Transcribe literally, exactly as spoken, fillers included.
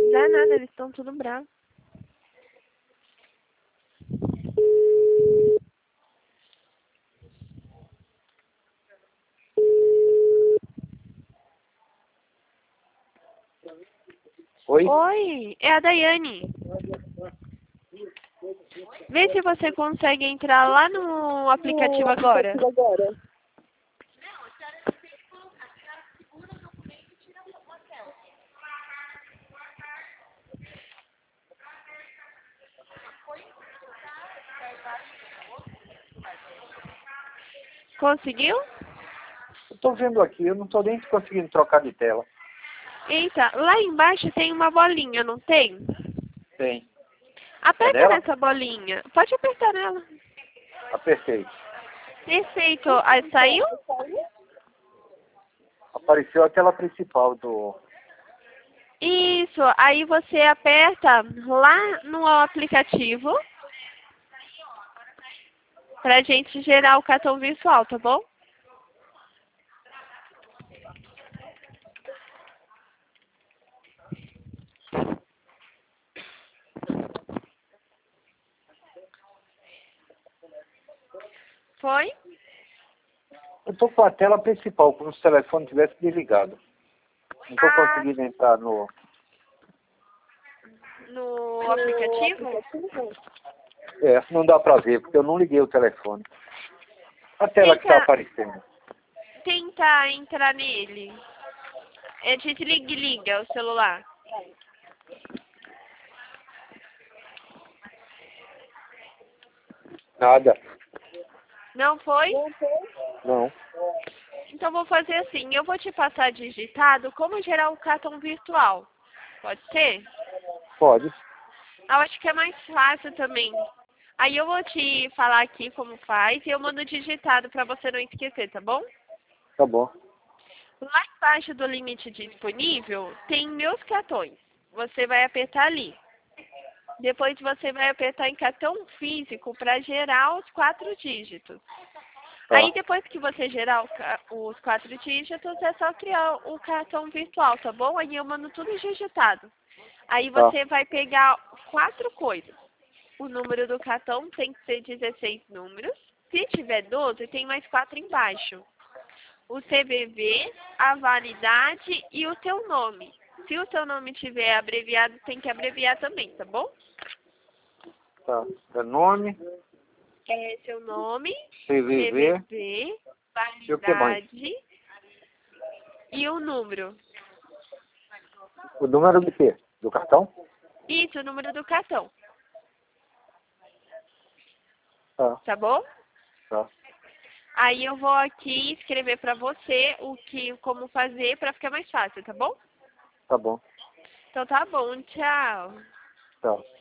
Dá nada, eles estão tudo bravos. Oi? Oi, é a Daiane. Vê se você consegue entrar lá no aplicativo agora. Conseguiu? Eu tô vendo aqui, eu não tô nem conseguindo trocar de tela. Eita, lá embaixo tem uma bolinha, não tem? Tem. Aperta É nela? nessa bolinha. Pode apertar nela. Apertei. Perfeito. Aí saiu? Apareceu a tela principal do... Isso. Aí você aperta lá no aplicativo pra gente gerar o cartão virtual, tá bom? Foi? Eu tô com a tela principal, como se o telefone tivesse desligado. Não tô Ah, conseguindo entrar no... no aplicativo? É, não dá pra ver, porque eu não liguei o telefone. A tela que tá Tenta, aparecendo. tenta entrar nele. É desliga e liga o celular. Nada. Não foi? Não. Então vou fazer assim, eu vou te passar digitado como gerar o cartão virtual. Pode ser? Pode. Eu acho que é mais fácil também. Aí eu vou te falar aqui como faz e eu mando digitado para você não esquecer, tá bom? Tá bom. Lá embaixo do limite disponível tem meus cartões. Você vai apertar ali. Depois você vai apertar em cartão físico para gerar os quatro dígitos. Tá. Aí depois que você gerar os ca- os quatro dígitos, é só criar o cartão virtual, tá bom? Aí eu mando tudo digitado. Aí Tá. você vai pegar quatro coisas. O número do cartão tem que ser dezesseis números. Se tiver doze, tem mais quatro embaixo. O C V V, a validade e o teu nome. Se o teu nome tiver abreviado, tem que abreviar também, tá bom? Tá. É nome, É seu nome, C V V, C V V, e o que mais? validade e o número. O número de quê? Do cartão? Isso, o número do cartão, Tá. tá bom? Tá. Aí eu vou aqui escrever pra você o que, como fazer pra ficar mais fácil, tá bom? Tá bom. Então tá bom, tchau. Tá.